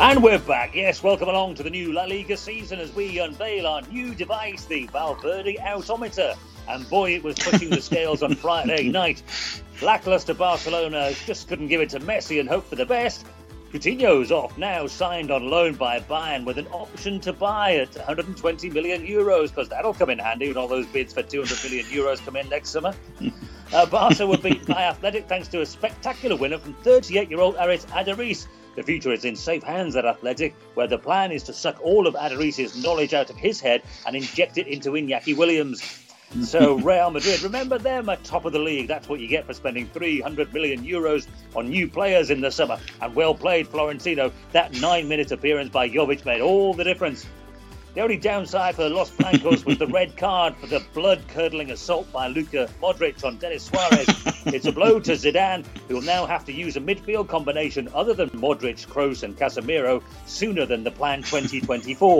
And we're back. Yes, welcome along to the new La Liga season as we unveil our new device, the Valverde Autometer. And boy, it was pushing the scales on Friday night. Lackluster Barcelona just couldn't give it to Messi and hope for the best. Coutinho's off now, signed on loan by Bayern with an option to buy at 120 million euros, because that'll come in handy when all those bids for 200 million euros come in next summer. Barca were beaten by Athletic thanks to a spectacular winner from 38-year-old Aritz Adariz. The future is in safe hands at Athletic, where the plan is to suck all of Adariz's knowledge out of his head and inject it into Iñaki Williams. So Real Madrid, remember them at top of the league. That's what you get for spending 300 million euros on new players in the summer. And well played, Florentino. That 9-minute appearance by Jovic made all the difference. The only downside for the Los Blancos was the red card for the blood-curdling assault by Luka Modric on Denis Suarez. It's a blow to Zidane, who will now have to use a midfield combination other than Modric, Kroos and Casemiro sooner than the planned 2024.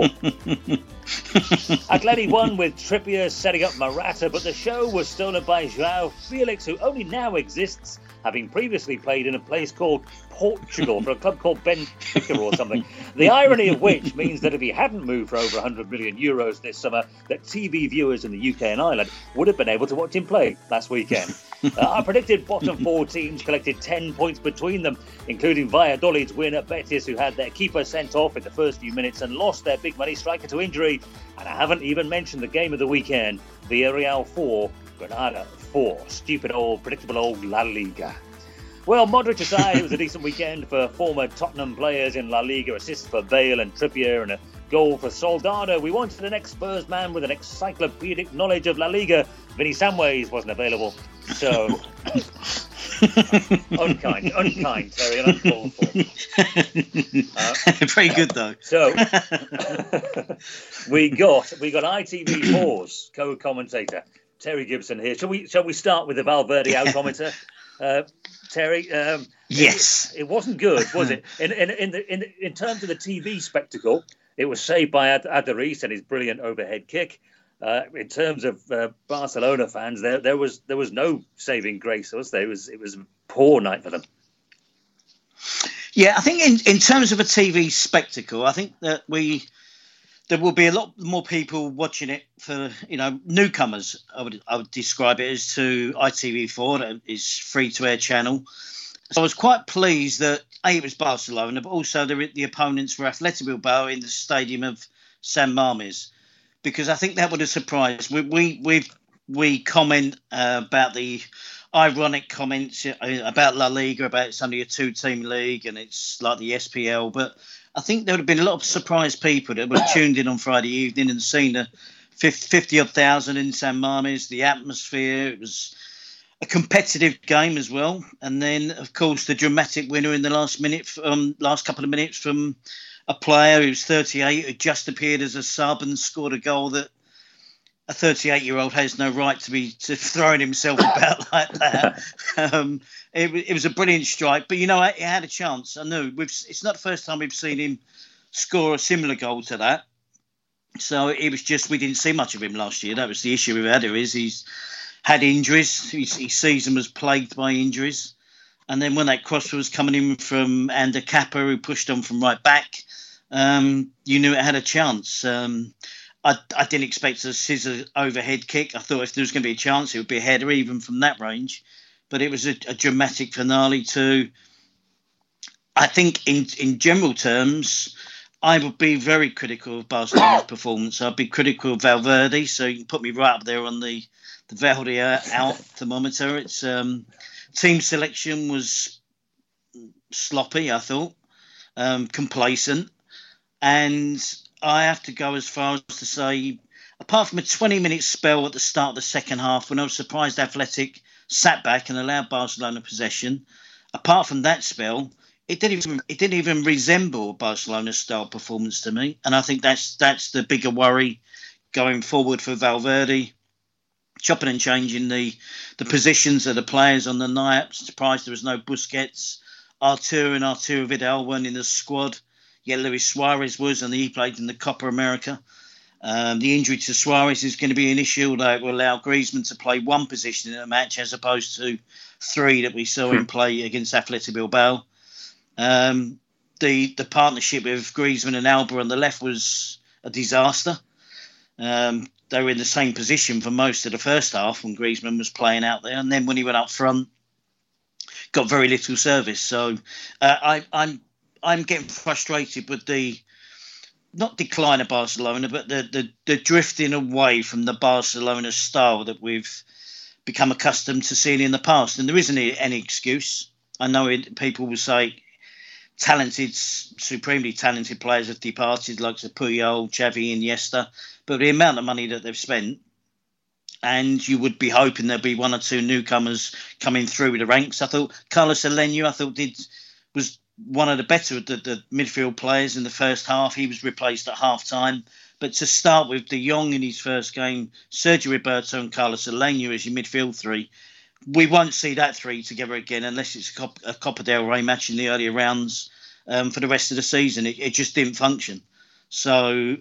Atleti won with Trippier setting up Morata, but the show was stolen by João Felix, who only now exists, having previously played in a place called Portugal for a club called Benfica or something. The irony of which means that if he hadn't moved for over 100 million euros this summer, that TV viewers in the UK and Ireland would have been able to watch him play last weekend. Our predicted bottom four teams collected 10 points between them, including Valladolid's win at Betis, who had their keeper sent off in the first few minutes and lost their big money striker to injury. And I haven't even mentioned the game of the weekend, Villarreal 4, Granada 4. Stupid old, predictable old La Liga. Well, Modric aside, it was a decent weekend for former Tottenham players in La Liga, assists for Bale and Trippier and a goal for Soldado. We wanted an ex-Spurs man with an encyclopedic knowledge of La Liga. Vinny Samways wasn't available, so unkind, Terry, and uncalled for. Very good though. So we got ITV4's co-commentator Terry Gibson here. Shall we start with the Valverde Autometer? Terry, yes, it wasn't good, was it? In terms of the TV spectacle, it was saved by Adariz and his brilliant overhead kick. In terms of Barcelona fans, there was no saving grace, was there? It was a poor night for them. Yeah, I think in terms of a TV spectacle, I think that there will be a lot more people watching it for, newcomers. I would describe it as to ITV4, that is free-to-air channel. So I was quite pleased that it was Barcelona, but also the opponents were Athletic Bilbao in the stadium of San Mamés, because I think that would have surprised. We comment about the ironic comments about La Liga, about it's only a two-team league and it's like the SPL, but I think there would have been a lot of surprised people that would have tuned in on Friday evening and seen the 50-odd thousand in San Mamés, the atmosphere. It was a competitive game as well. And then, of course, the dramatic winner in the last couple of minutes from a player who's 38, who just appeared as a sub and scored a goal that a 38-year-old has no right to be throwing himself about like that. It was a brilliant strike, but it had a chance. I know it's not the first time we've seen him score a similar goal to that. So it was just we didn't see much of him last year. That was the issue with Adariz. He's had injuries. His season was plagued by injuries. And then when that cross was coming in from Ander Kappa, who pushed on from right back, you knew it had a chance. I didn't expect a scissor overhead kick. I thought if there was going to be a chance, it would be a header even from that range. But it was a dramatic finale to, I think, in general terms, I would be very critical of Barcelona's performance. I'd be critical of Valverde, so you can put me right up there on the Valverde out thermometer. It's team selection was sloppy, I thought, complacent. And I have to go as far as to say, apart from a 20-minute spell at the start of the second half when I was surprised Athletic sat back and allowed Barcelona possession, apart from that spell, it didn't even resemble a Barcelona-style performance to me. And I think that's the bigger worry going forward for Valverde. Chopping and changing the positions of the players on the night. Surprised there was no Busquets. Arturo Vidal weren't in the squad. Yeah, Luis Suarez was, and he played in the Copa America. The injury to Suarez is going to be an issue that will allow Griezmann to play one position in a match as opposed to three that we saw him play against Athletic Bilbao. the partnership with Griezmann and Alba on the left was a disaster. They were in the same position for most of the first half when Griezmann was playing out there, and then when he went up front, got very little service. So I'm getting frustrated with the not decline of Barcelona, but the drifting away from the Barcelona style that we've become accustomed to seeing in the past. And there isn't any excuse. I know people will say supremely talented players have departed, like Puyol, Xavi, Iniesta, but the amount of money that they've spent, and you would be hoping there'd be one or two newcomers coming through the ranks. I thought Carlos Aleño, was one of the better of the midfield players in the first half. He was replaced at half-time. But to start with, De Jong in his first game, Sergio Roberto and Carlos Aleño as your midfield three, we won't see that three together again unless it's a Copa del Rey match in the earlier rounds for the rest of the season. It just didn't function. So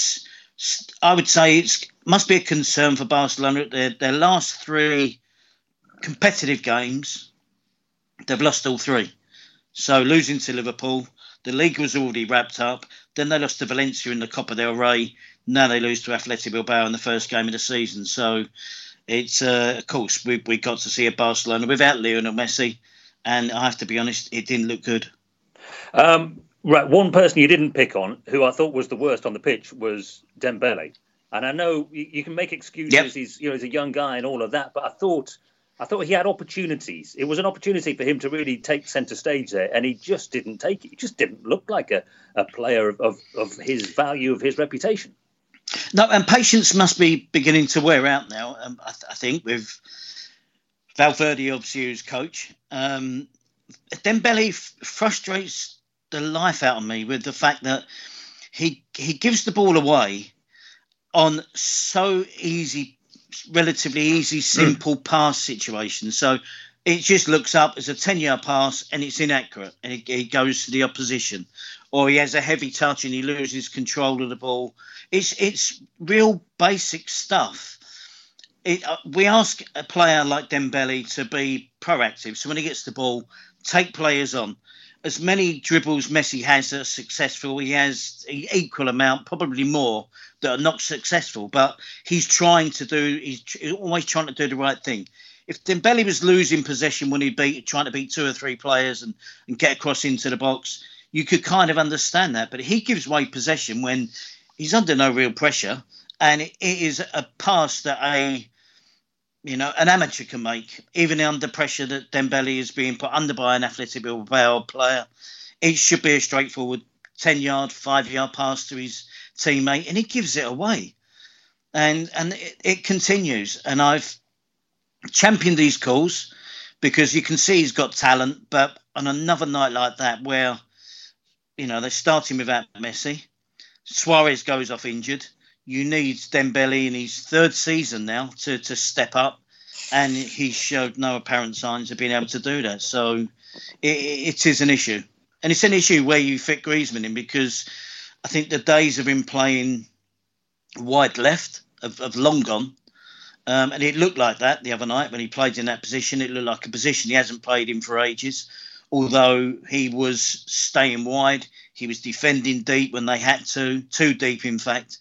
I would say it must be a concern for Barcelona. Their last three competitive games, they've lost all three. So losing to Liverpool, the league was already wrapped up. Then they lost to Valencia in the Copa del Rey. Now they lose to Athletic Bilbao in the first game of the season. So it's, of course, we got to see a Barcelona without Lionel Messi. And I have to be honest, it didn't look good. Right, one person you didn't pick on, who I thought was the worst on the pitch, was Dembele. And I know you can make excuses. Yep. He's a young guy and all of that, but I thought he had opportunities. It was an opportunity for him to really take centre stage there, and he just didn't take it. He just didn't look like a player of his value, of his reputation. No, and patience must be beginning to wear out now, I think, with Valverde, obviously, as coach. Dembele frustrates the life out of me with the fact that he gives the ball away on so relatively easy, simple pass situations. So it just looks up as a 10-yard pass and it's inaccurate and it goes to the opposition. Or he has a heavy touch and he loses control of the ball. It's real basic stuff. We ask a player like Dembele to be proactive. So when he gets the ball, take players on. As many dribbles Messi has that are successful, he has an equal amount, probably more, that are not successful. But he's always trying to do the right thing. If Dembele was losing possession when trying to beat two or three players and get across into the box, you could kind of understand that. But he gives away possession when he's under no real pressure, and it is a pass that an amateur can make, even under pressure that Dembele is being put under by an Athletic Bilbao player. It should be a straightforward 10-yard, 5-yard pass to his teammate, and he gives it away. And it continues. And I've championed these calls because you can see he's got talent, but on another night like that where, they're starting without Messi, Suarez goes off injured, you need Dembele in his third season now to step up, and he showed no apparent signs of being able to do that. So it is an issue. And it's an issue where you fit Griezmann in, because I think the days of him playing wide left have long gone. And it looked like that the other night when he played in that position. It looked like a position he hasn't played in for ages. Although he was staying wide, he was defending deep when they had to, too deep in fact.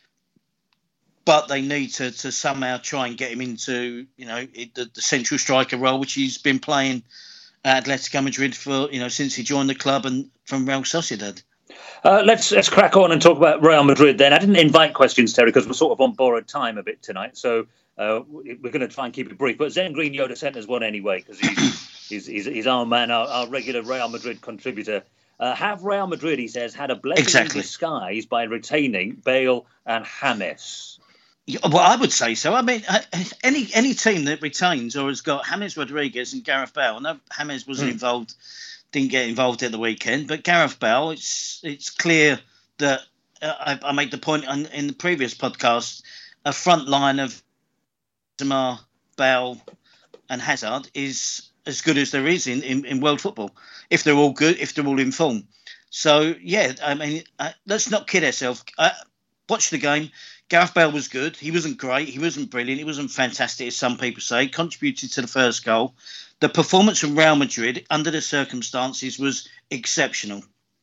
But they need to somehow try and get him into, the central striker role, which he's been playing at Atletico Madrid for, since he joined the club and from Real Sociedad. Let's crack on and talk about Real Madrid then. I didn't invite questions, Terry, because we're sort of on borrowed time a bit tonight. So we're going to try and keep it brief. But Zen Green Yoda sent us one anyway, because he's our man, our regular Real Madrid contributor. Have Real Madrid, he says, had a blessing in disguise by retaining Bale and James? Well, I would say so. I mean, any team that retains or has got James Rodriguez and Gareth Bale. No, James wasn't involved, didn't get involved at the weekend. But Gareth Bale, it's clear that I made the point in the previous podcast. A front line of Benzema, Bale, and Hazard is as good as there is in world football. If they're all good, if they're all in form. So yeah, I mean, let's not kid ourselves. Watch the game. Gareth Bale was good. He wasn't great. He wasn't brilliant. He wasn't fantastic, as some people say. Contributed to the first goal. The performance from Real Madrid, under the circumstances, was exceptional.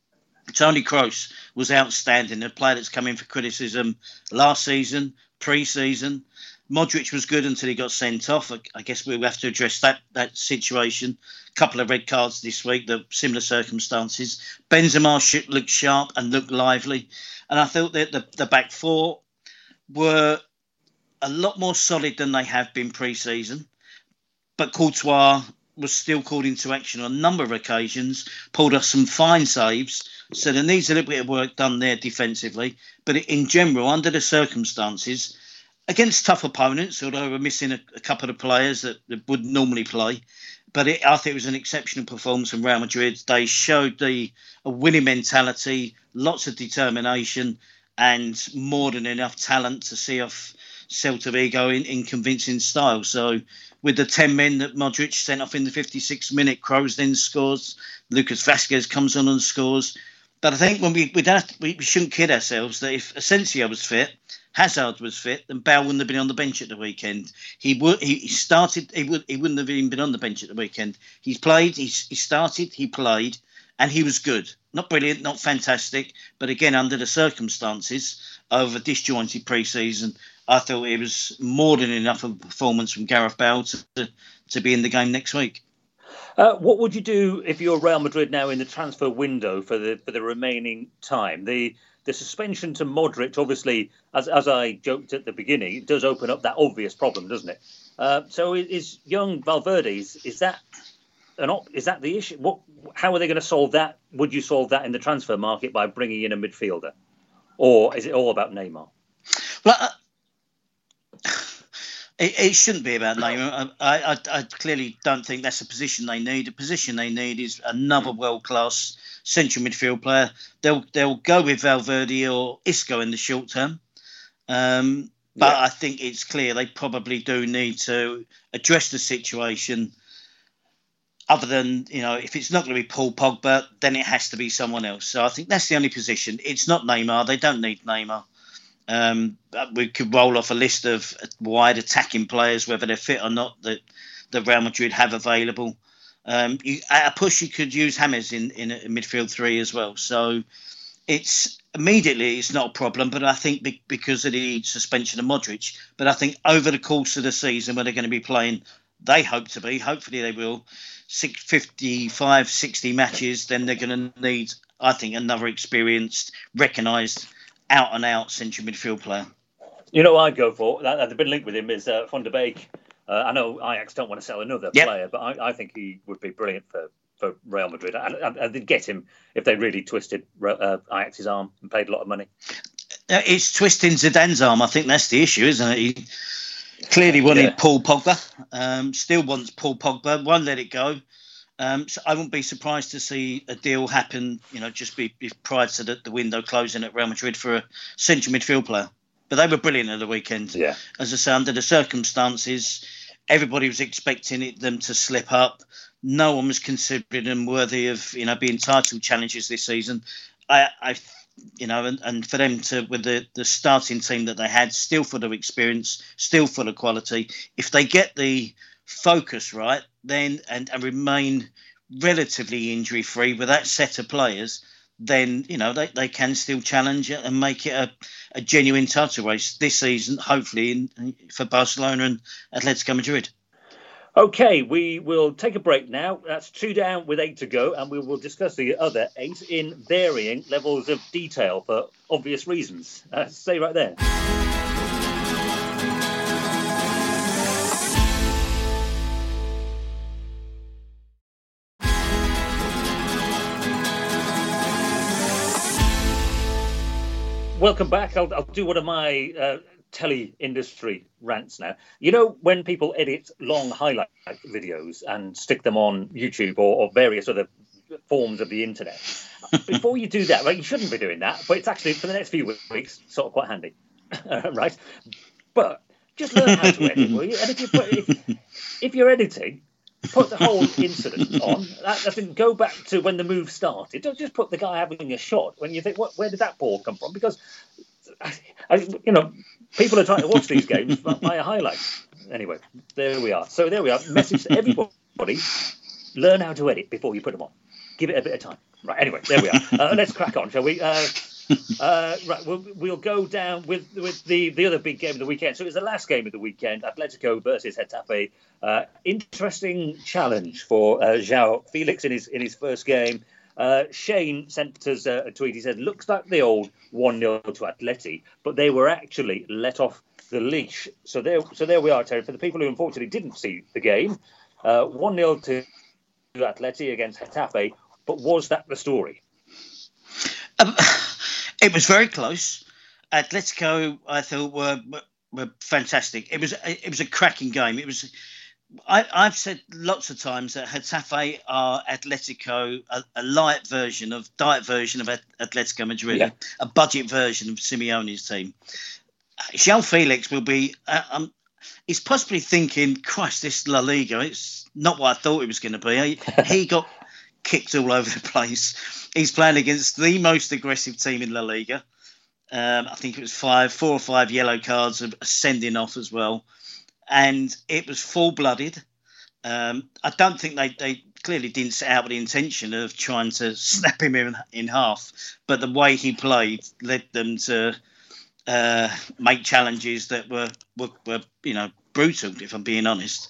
Tony Kroos was outstanding, a player that's come in for criticism last season, pre-season. Modric was good until he got sent off. I guess we'll have to address that situation. A couple of red cards this week, the similar circumstances. Benzema looked sharp and looked lively. And I thought that the back four were a lot more solid than they have been pre-season. But Courtois was still called into action on a number of occasions, pulled off some fine saves. So there needs a little bit of work done there defensively. But in general, under the circumstances, against tough opponents, although we're missing a couple of players that would normally play, but I think it was an exceptional performance from Real Madrid. They showed a winning mentality, lots of determination, and more than enough talent to see off Celta Vigo in convincing style. So with the 10 men that Modric sent off in the 56th minute, Kroos then scores, Lucas Vazquez comes on and scores. But I think when we shouldn't kid ourselves that if Asensio was fit, Hazard was fit, then Bale wouldn't have been on the bench at the weekend. He wouldn't have even been on the bench at the weekend. He played, he started, he played, and he was good. Not brilliant, not fantastic, but again, under the circumstances of a disjointed pre-season, I thought it was more than enough of a performance from Gareth Bale to be in the game next week. What would you do if you're Real Madrid now in the transfer window for the remaining time? The suspension to Modric, obviously, as I joked at the beginning, it does open up that obvious problem, doesn't it? So is young Valverde, is that the issue? How are they going to solve that? Would you solve that in the transfer market by bringing in a midfielder? Or is it all about Neymar? Well, it shouldn't be about Neymar. I clearly don't think that's a position they need. The position they need is another world-class central midfield player. They'll go with Valverde or Isco in the short term. But I think it's clear they probably do need to address the situation. Other than, if it's not going to be Paul Pogba, then it has to be someone else. So I think that's the only position. It's not Neymar. They don't need Neymar. We could roll off a list of wide attacking players, whether they're fit or not, that Real Madrid have available. At a push, you could use James in a midfield three as well. So it's not a problem, but I think because of the suspension of Modric. But I think over the course of the season, when they're going to be playing, hopefully they will, 55, 60 matches, then they're going to need, I think, another experienced, recognised, out-and-out central midfield player. I'd go for, that they've been linked with him, is Van de Beek. I know Ajax don't want to sell another player, but I think he would be brilliant for Real Madrid. And they'd get him if they really twisted Ajax's arm and paid a lot of money. It's twisting Zidane's arm. I think that's the issue, isn't it? He clearly wanted Paul Pogba, still wants Paul Pogba, won't let it go. So I wouldn't be surprised to see a deal happen, just be prior to the window closing at Real Madrid for a central midfield player. But they were brilliant at the weekend. Yeah. As I say, under the circumstances, everybody was expecting them to slip up. No one was considering them worthy of, being title challengers this season. And for them to, with the starting team that they had, still full of experience, still full of quality, if they get the focus right, then and remain relatively injury free with that set of players, then they can still challenge it and make it a genuine title race this season, hopefully for Barcelona and Atletico Madrid. Okay, we will take a break now. That's 2 down with 8 to go, and we will discuss the other 8 in varying levels of detail for obvious reasons. Stay right there. Welcome back. I'll do one of my telly industry rants now. When people edit long highlight videos and stick them on YouTube or various other forms of the internet, before you do that, right, you shouldn't be doing that, but it's actually, for the next few weeks, sort of quite handy, right? But just learn how to edit, will you? And if you're editing, put the whole incident on. That doesn't go back to when the move started. Don't just put the guy having a shot when you think, where did that ball come from? Because, people are trying to watch these games via highlights. Anyway, there we are. So there we are. Message to everybody: learn how to edit before you put them on. Give it a bit of time. Right. Anyway, there we are. Let's crack on, shall we? Right, we'll go down with the other big game of the weekend. So it was the last game of the weekend, Atletico versus Getafe. Interesting challenge for João Felix in his first game. Shane sent us a tweet. He said, "Looks like the old 1-0 to Atleti, but they were actually let off the leash." So there we are, Terry. For the people who unfortunately didn't see the game, 1-0 to Atleti against Getafe. But was that the story? It was very close. Atletico, I thought, were fantastic. It was a cracking game. It was. I've said lots of times that Getafe are Atletico, a light diet version of Atletico Madrid, yeah. A budget version of Simeone's team. João Felix will be. He's possibly thinking, "Christ, this La Liga, it's not what I thought it was going to be." He got kicked all over the place. He's playing against the most aggressive team in La Liga. I think it was 4 or 5 yellow cards sending off as well. And it was full-blooded. I don't think they clearly didn't set out with the intention of trying to snap him in half. But the way he played led them to make challenges that were brutal, if I'm being honest.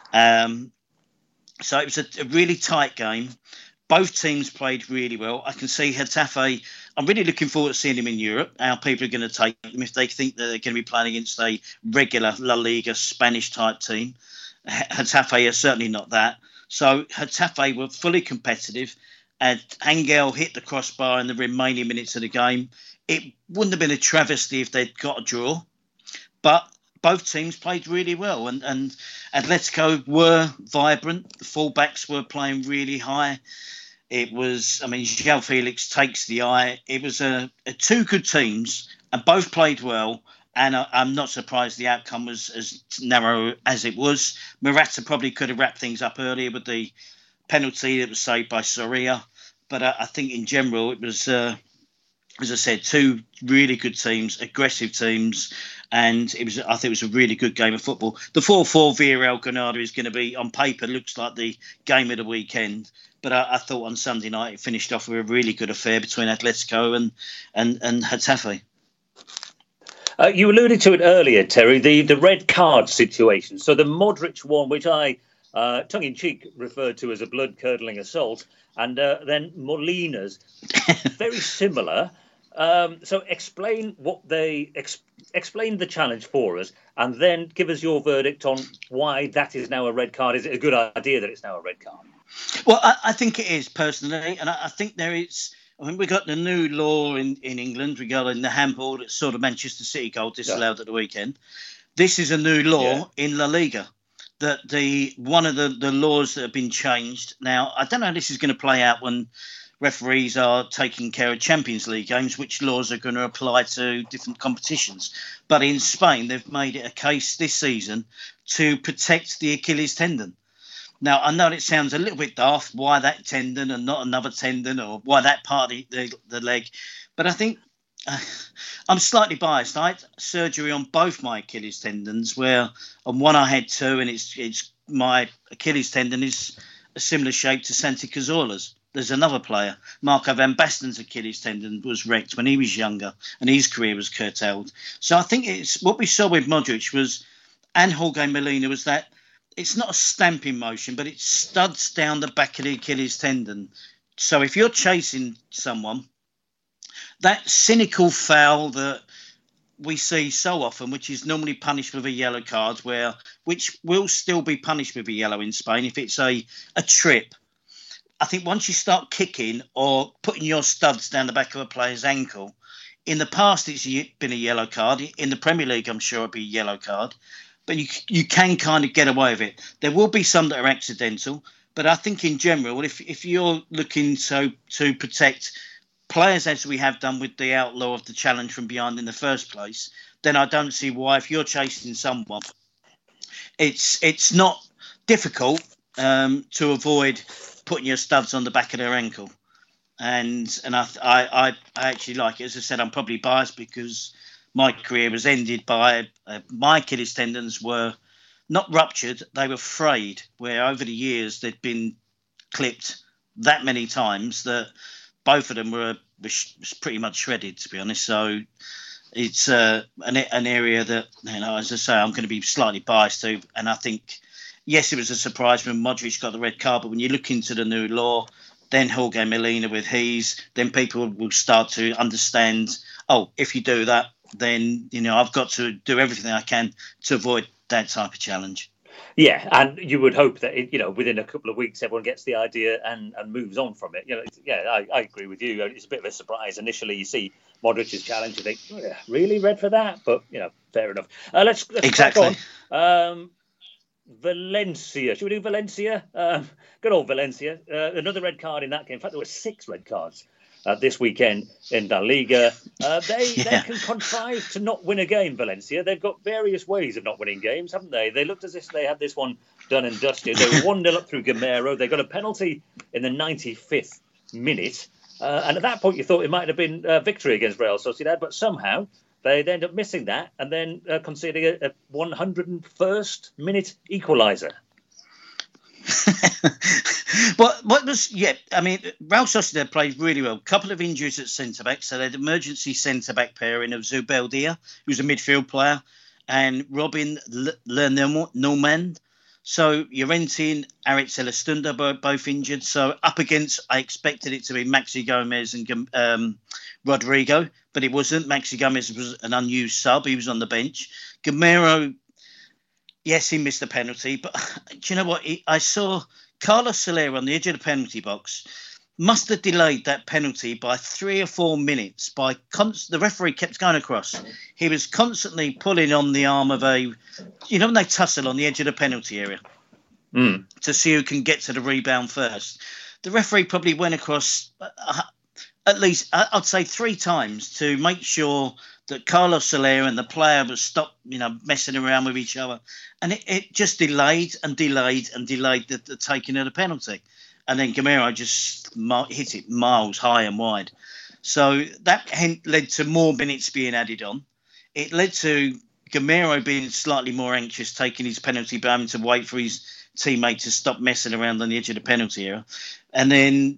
So it was a really tight game. Both teams played really well. I can see Getafe. I'm really looking forward to seeing them in Europe. How people are going to take them if they think that they're going to be playing against a regular La Liga Spanish type team. Getafe are certainly not that. So Getafe were fully competitive. And Angel hit the crossbar in the remaining minutes of the game. It wouldn't have been a travesty if they'd got a draw. But both teams played really well, and Atletico were vibrant. The fullbacks were playing really high. It was, João Felix takes the eye. It was a two good teams, and both played well. And I'm not surprised the outcome was as narrow as it was. Morata probably could have wrapped things up earlier with the penalty that was saved by Soria. But I think in general it was, as I said, two really good teams, aggressive teams. And I think it was a really good game of football. The 4-4 Villarreal Granada is going to be, on paper, looks like the game of the weekend. But I thought on Sunday night it finished off with a really good affair between Atletico and Getafe. You alluded to it earlier, Terry, the red card situation. So the Modric one, which I, tongue-in-cheek, referred to as a blood-curdling assault, and then Molina's, very similar. So explain explain the challenge for us, and then give us your verdict on why that is now a red card. Is it a good idea that it's now a red card? Well, I think it is, personally, and I think there is. We got the new law in England regarding the handball that saw the Manchester City goal disallowed at the weekend. This is a new law in La Liga. That one of the laws that have been changed. Now, I don't know how this is going to play out when referees are taking care of Champions League games, which laws are going to apply to different competitions. But in Spain, they've made it a case this season to protect the Achilles tendon. Now, I know it sounds a little bit daft, why that tendon and not another tendon, or why that part of the leg. But I think I'm slightly biased. I had surgery on both my Achilles tendons, where on one I had 2, and it's my Achilles tendon is a similar shape to Santi Cazorla's. There's another player, Marco van Basten's Achilles tendon was wrecked when he was younger, and his career was curtailed. So I think it's what we saw with Modric and Jorge Molina was that it's not a stamping motion, but it studs down the back of the Achilles tendon. So if you're chasing someone, that cynical foul that we see so often, which is normally punished with a yellow card, which will still be punished with a yellow in Spain if it's a trip. I think once you start kicking or putting your studs down the back of a player's ankle, in the past it's been a yellow card. In the Premier League, I'm sure it'll be a yellow card. But you can kind of get away with it. There will be some that are accidental, but I think in general, if you're looking to protect players as we have done with the outlaw of the challenge from behind in the first place, then I don't see why, if you're chasing someone, it's not difficult to avoid putting your studs on the back of their ankle. And I actually like it. As I said, I'm probably biased because my career was ended by my Achilles tendons were not ruptured, they were frayed, where over the years they'd been clipped that many times that both of them were pretty much shredded, to be honest. So it's an area that, as I say, I'm going to be slightly biased to. And I think, yes, it was a surprise when Modric got the red card, but when you look into the new law, then Jorge Molina with his, then people will start to understand, if you do that, then, I've got to do everything I can to avoid that type of challenge. Yeah, and you would hope that within a couple of weeks everyone gets the idea and moves on from it. I agree with you. It's a bit of a surprise initially. You see Modric's challenge, you think, really red for that? But fair enough. Let's exactly. Crack on. Valencia. Should we do Valencia? Good old Valencia. Another red card in that game. In fact, there were 6 red cards this weekend in La Liga. They can contrive to not win a game, Valencia. They've got various ways of not winning games, haven't they? They looked as if they had this one done and dusted. They were 1-0 up through Gamero. They got a penalty in the 95th minute. And at that point, you thought it might have been a victory against Real Sociedad, but somehow they end up missing that and then conceding a 101st minute equaliser. What was, Real Sociedad played really well. A couple of injuries at centre-back, so they had emergency centre-back pairing of Zubeldia, who's a midfield player, and Robin Lenormand. So Llorente and Aritz Elastunda both injured. So up against, I expected it to be Maxi Gomez and Rodrigo, but it wasn't. Maxi Gomez was an unused sub. He was on the bench. Gamero, yes, he missed the penalty, but do you know what? I saw Carlos Soler on the edge of the penalty box. Must have delayed that penalty by 3 or 4 minutes. The referee kept going across. He was constantly pulling on the arm of when they tussle on the edge of the penalty area to see who can get to the rebound first. The referee probably went across at least, I'd say 3 times to make sure that Carlos Soler and the player would stop, messing around with each other. And it just delayed the taking of the penalty. And then Gamero just hit it miles high and wide. So that led to more minutes being added on. It led to Gamero being slightly more anxious, taking his penalty, but having to wait for his teammate to stop messing around on the edge of the penalty area. And then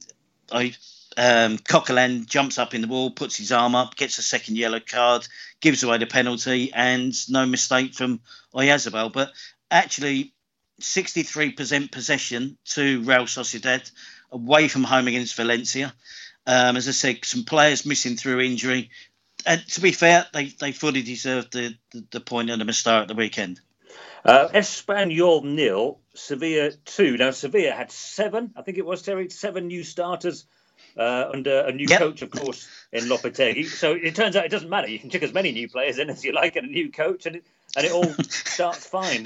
Coquelin jumps up in the wall, puts his arm up, gets a second yellow card, gives away the penalty, and no mistake from Oyarzabal. But actually, 63% possession to Real Sociedad, away from home against Valencia. As I said, some players missing through injury. And to be fair, they fully deserved the point at the start of the weekend. Espanyol 0, Sevilla 2. Now, Sevilla had 7 new starters under a new coach, of course, in Lopetegui. So it turns out it doesn't matter. You can chuck as many new players in as you like and a new coach, and it all starts fine.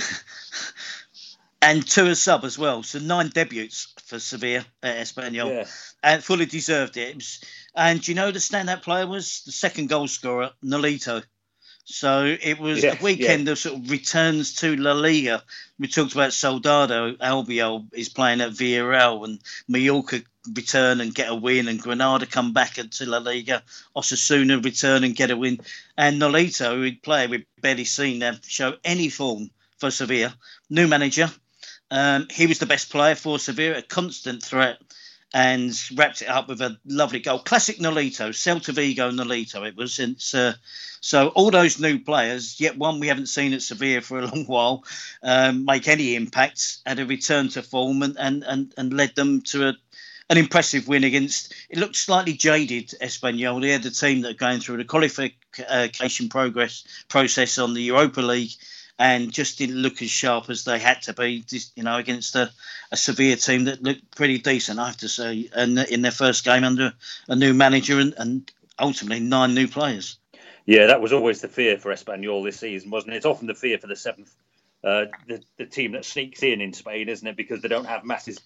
And 2 as sub as well. So 9 debuts for Sevilla at Espanyol. Yeah. And fully deserved it. And do you know the standout player was the second goal scorer, Nolito. So it was a weekend of sort of returns to La Liga. We talked about Soldado. Albiol is playing at Villarreal, and Mallorca return and get a win, and Granada come back into La Liga. Osasuna return and get a win. And Nolito, who player we've barely seen them show any form for Sevilla. New manager. He was the best player for Sevilla, a constant threat, and wrapped it up with a lovely goal. Classic Nolito, Celta Vigo Nolito it was. Since so all those new players, yet one we haven't seen at Sevilla for a long while, make any impact, had a return to form and led them to an impressive win against, it looked slightly jaded Espanyol. They had a team that are going through the qualification process on the Europa League, and just didn't look as sharp as they had to be, against a Sevilla team that looked pretty decent, I have to say, and in their first game under a new manager and ultimately 9 new players. Yeah, that was always the fear for Espanyol this season, wasn't it? It's often the fear for the 7th, the team that sneaks in Spain, isn't it? Because they don't have massive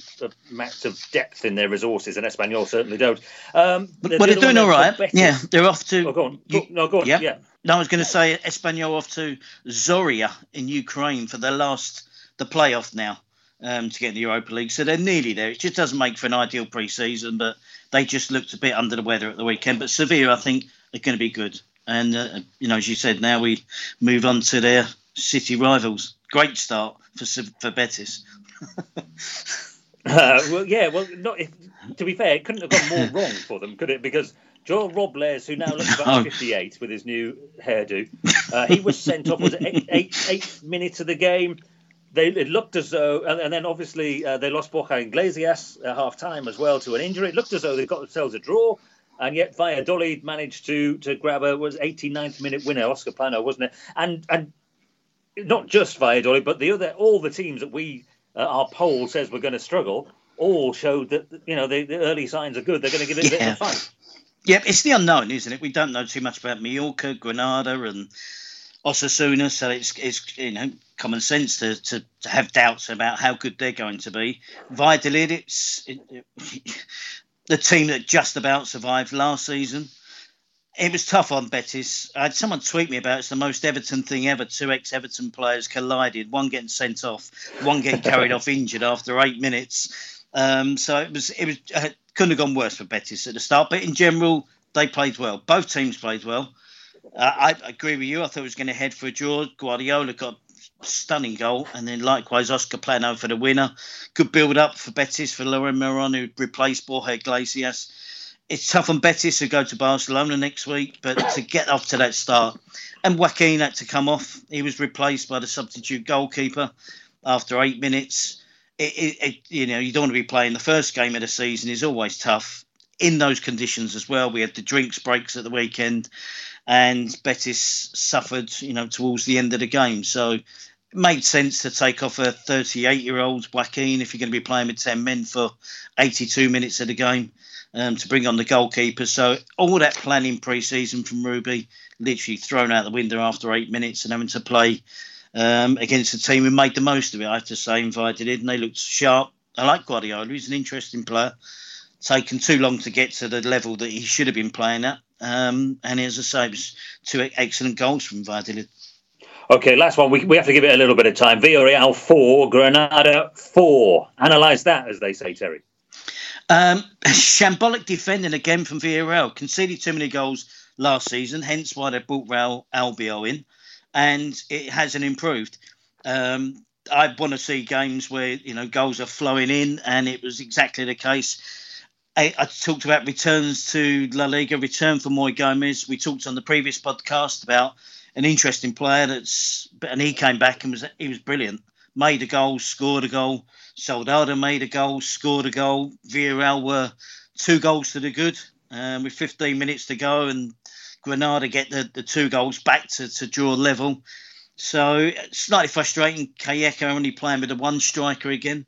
depth in their resources, and Espanyol certainly don't. But they're doing all right. Yeah, they're off to... Oh, go on. Go on. Yeah. No, I was going to say Espanyol off to Zoria in Ukraine for the playoff now to get in the Europa League. So they're nearly there. It just doesn't make for an ideal pre-season, but they just looked a bit under the weather at the weekend. But Sevilla, I think, are going to be good. And, as you said, now we move on to their city rivals. Great start for Betis. To be fair, it couldn't have gone more wrong for them, could it? Because Joel Robles, who now looks about 58 with his new hairdo, he was sent off. Was it eighth minute of the game? It looked as though, and then obviously they lost Borja Iglesias at half time as well to an injury. It looked as though they got themselves a draw, and yet Valladolid managed to grab a 89th minute winner, Oscar Plano, wasn't it? And not just Valladolid, but all the teams that our poll says we're going to struggle, all showed that the early signs are good. They're going to give it a bit of a fight. Yep, it's the unknown, isn't it? We don't know too much about Mallorca, Granada, and Osasuna, so it's common sense to have doubts about how good they're going to be. Valladolid, it's the team that just about survived last season. It was tough on Betis. I had someone tweet me about it's the most Everton thing ever. 2 ex-Everton players collided, one getting sent off, one getting carried off injured after 8 minutes. So it was couldn't have gone worse for Betis at the start. But in general, they played well. Both teams played well. I agree with you. I thought it was going to head for a draw. Guardiola got a stunning goal. And then likewise, Oscar Plano for the winner. Good build-up for Betis, for Loren Moron, who replaced Borja Iglesias. It's tough on Betis to go to Barcelona next week, but to get off to that start. And Joaquin had to come off. He was replaced by the substitute goalkeeper after 8 minutes. You don't want to be playing the first game of the season. It's always tough in those conditions as well. We had the drinks breaks at the weekend, and Betis suffered, towards the end of the game. So it made sense to take off a 38-year-old Joaquin if you're going to be playing with 10 men for 82 minutes of the game, to bring on the goalkeeper. So all that planning pre-season from Rubi literally thrown out the window after 8 minutes and having to play against a team who made the most of it, I have to say, invited it, and they looked sharp. I like Guardiola. He's an interesting player. Taken too long to get to the level that he should have been playing at. And as I say, it was 2 excellent goals from Valladolid. Okay, last one. We have to give it a little bit of time. Villarreal 4, Granada 4. Analyse that, as they say, Terry. Shambolic defending again from Villarreal. Conceded too many goals last season, hence why they brought Raul Albiol in. And it hasn't improved. I want to see games where goals are flowing in, and it was exactly the case. I talked about returns to La Liga, return for Moy Gomez. We talked on the previous podcast about an interesting player and he came back and he was brilliant. Made a goal, scored a goal. Soldado made a goal, scored a goal. Villarreal were 2 goals to the good with 15 minutes to go, and Granada get the 2 goals back to draw level. So slightly frustrating. Calleja only playing with the 1 striker again.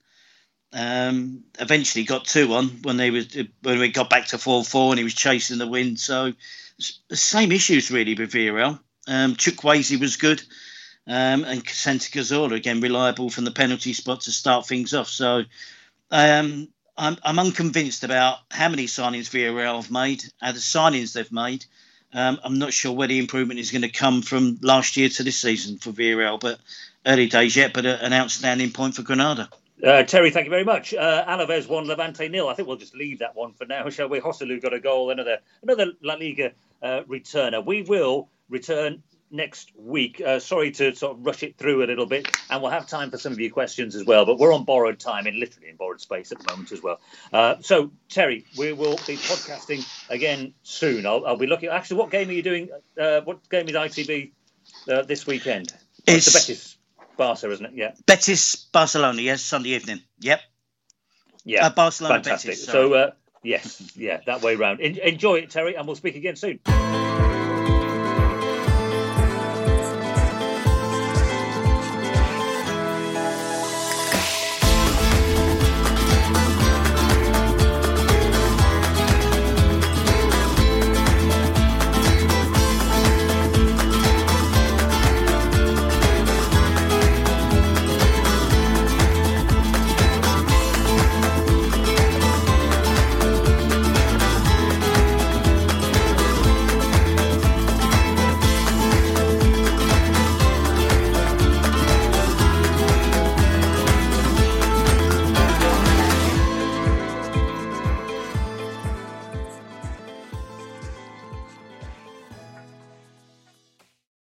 Eventually got 2 on when we got back to 4-4 and he was chasing the wind. So the same issues really with Villarreal. Chukwueze was good. And Santi Cazorla again reliable from the penalty spot to start things off. So I'm unconvinced about how many signings Villarreal have made, the signings they've made. I'm not sure where the improvement is going to come from last year to this season for Villarreal, but early days yet, but an outstanding point for Granada. Terry, thank you very much. Alaves 1, Levante 0. I think we'll just leave that one for now, shall we? Joselu got a goal, another La Liga returner. We will return next week. Sorry to sort of rush it through a little bit, and we'll have time for some of your questions as well, but we're on borrowed time, literally in borrowed space at the moment as well. So, Terry, we will be podcasting again soon. I'll be looking... Actually, what game are you doing? What game is ITV this weekend? It's the Betis Barca, isn't it? Yeah. Betis Barcelona, yes, Sunday evening. Yep. Yeah. Barcelona fantastic. Betis. So, yes, that way round. Enjoy it, Terry, and we'll speak again soon.